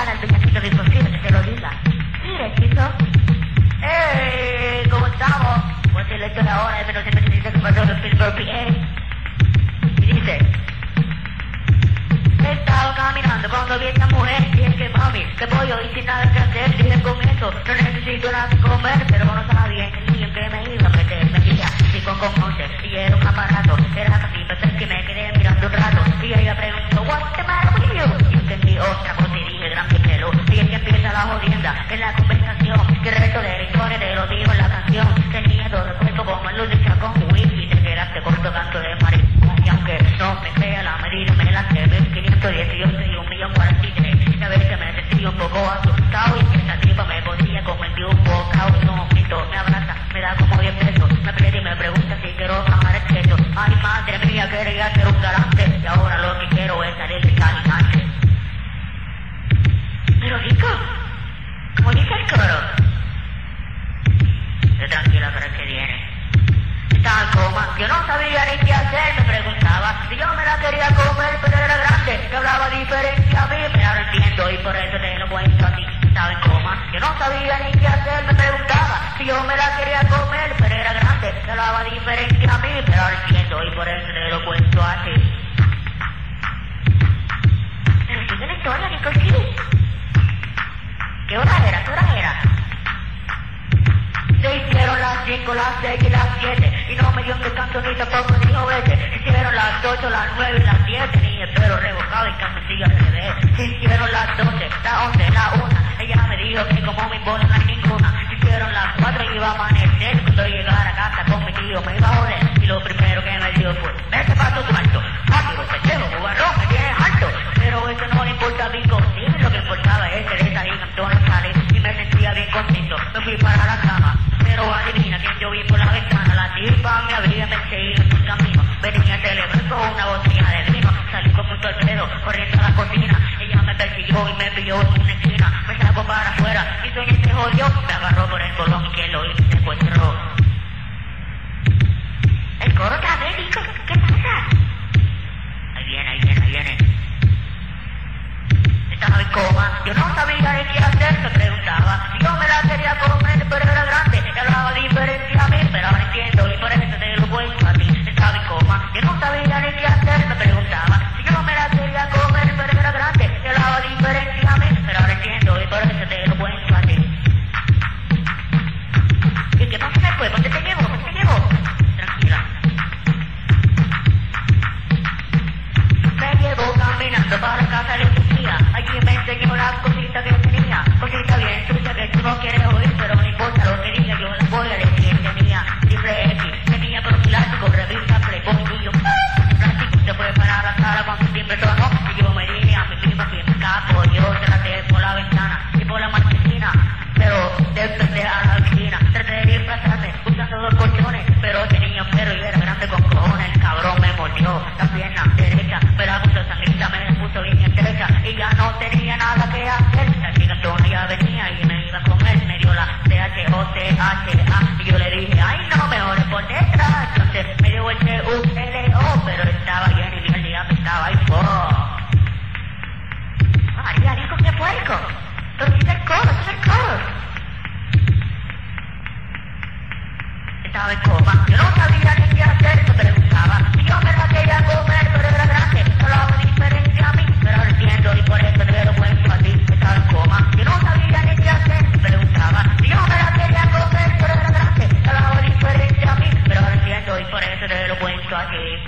dígale al peñacito de imposible que se lo diga. Mire, chico. ¿Cómo estamos? Pues el hecho de ahora es menos 177 que pasó en Pittsburgh, PA. Y dice... He estado caminando cuando vi a esta mujer y es que mami, que pollo y sin nada que hacer, dije con eso, no necesito nada que comer, pero no sabía ni en qué me iba a meter, me decía, si con 11, y era un aparato, era casi pensar que me quedé mirando un rato, y ella preguntó, what's the matter with you? Y entendí otra cosa y dije, gran pelo, y es que empieza la jodienda, en la conversación, que el resto de la historia te lo digo en la canción, tenía todo repuesto como el luz de chacón, y te quedaste corto canto de maricón, y aunque no me crea la medida, me la que 518 y 1.043, y a veces me sentí un poco asustado, y que esa tripa me podía convertir un bocado, y no, mito, me abraza, me da como 10 pesos, me pide y me pregunta si quiero bajar el queso, ay madre mía, quería ser un garante, y ahora lo que quiero es salir de caminante. Pero rico, ¿cómo dice el coro? Tranquila, pero es que viene. Estaba en coma, yo no sabía ni qué hacer, me preguntaba si yo me la quería comer, pero era grande, que hablaba diferente a mí, pero ahora entiendo y por eso te lo cuento a ti. Estaba en coma, yo no sabía ni qué hacer, me preguntaba si yo me la quería comer, pero era grande, que hablaba diferente a mí, pero ahora entiendo y por eso te lo cuento a ti. Pero sigue la historia, Nicole Kiddy. ¿Qué hora era? ¿Qué hora era? Se hicieron las 5, las 6 y las 7 y no me dio un descanso ni tampoco dijo vete. Hicieron las 8, las 9 y las 10 ni el pelo rebocado y calzoncillo al revés. Hicieron las 12, las 11, la 1. Ella me dijo que como mi bola no hay ninguna. Hicieron las 4 y iba a amanecer. Cuando llegara a casa con mi tío me iba a joder. Y lo primero que me dio fue vete para tu cuarto. Rápido, pendejo, jugarrón, me tienes alto. Pero eso no le importa a mi cocina. Lo que importaba es que de salir Antonio Sales y me sentía bien contento. Me fui para la cama. Pero adivina que yo vi por la ventana, la tipa me había perseguido en el camino. Venía a celebrar con una botella de vino. Salí como un torpedo, corriendo a la cocina. Ella me persiguió y me pilló en una esquina. Me sacó para afuera y sueño se jodió. Me agarró por el colón y que lo hice secuestró. El coro está médico, ¿qué pasa? Ahí viene, ahí viene, ahí viene. Estaba en coma, yo no sabía ni qué hacer, me preguntaba si yo me la quería comer, pero era grande, que hablaba diferente a mí, pero ahora entiendo y por eso te lo cuento a ti. Estaba en coma, yo no sabía ni qué hacer, me preguntaba si yo me la quería comer, pero era grande, que hablaba diferente a mí, pero ahora entiendo y por eso te lo cuento a ti. ¿Y qué pasa después? ¿Por qué te llevo? ¿Por qué te llevo? Tranquila. Me llevo caminando para casa de tu tía. Allí me enseñó las cositas que tenía. Cositas bien sucias que tú no quieres oír, pero no importa lo que diga, yo las voy a decir. Tenía triple X, tenía profiláctico, revista, playboy tuyo. Plástico se fue para la sala cuando siempre sonó. Y yo me dije a mi prima que me escapo. Yo traté por la ventana y por la marquesina, pero desde a la esquina. Traté de disfrazarme usando 2 colchones, pero tenía un perro y era grande con cojones. El cabrón me mordió la pierna derecha, pero a mucha sangrita me puso bien estrecha y ya no tenía nada que hacer. La gigantona ya venía y me iba a comer, me dio la THOTHA y yo le dije, ay no, mejor es por detrás. Entonces me dio el TULO, pero estaba bien y el día me estaba ahí. María, dijo que puerco, pero si es el coro, es el coro. Estaba en coma, yo no sabía ni qué hacer, me preguntaba si yo me la quería comer, pero era grande, hablaba diferente a mí, pero ahora entiendo y por eso te lo cuento a ti. Estaba en coma, yo no sabía ni qué hacer, me preguntaba si yo me la quería comer, pero era grande, hablaba diferente a mí, pero ahora entiendo y por eso te lo cuento a ti.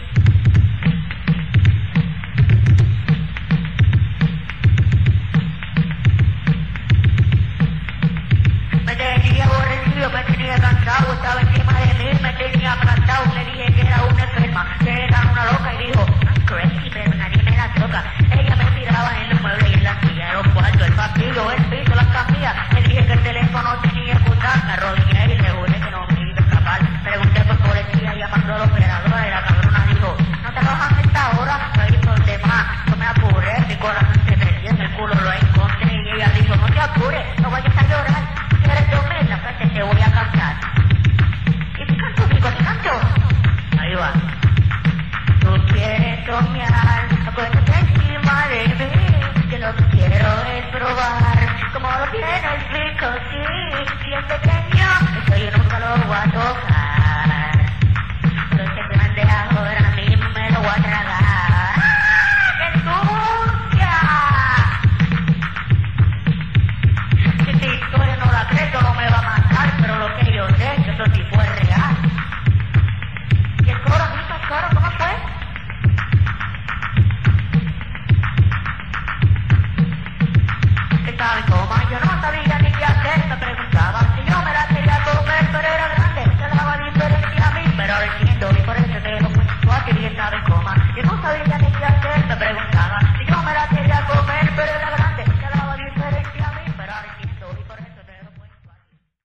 Me tenía aborrecido, me tenía cansado, estaba encima de mí, me tenía aplastado, le dije que era una enferma, que era una loca y dijo, I'm crazy, pero nadie me la toca. Ella me tiraba en los muebles y en la silla, en los cuartos, el pasillo, el piso, las camillas. Le dije que el teléfono tenía que escuchar, me arrodillé y le juré que no me iba a escapar. Pregunté por policía, llamando a la operadora y la cabrona dijo, no te bajan a esta hora, no hay problema. Yo me apuré, mi corazón se metía en el culo, lo encontré y ella dijo, no te apures, no vayas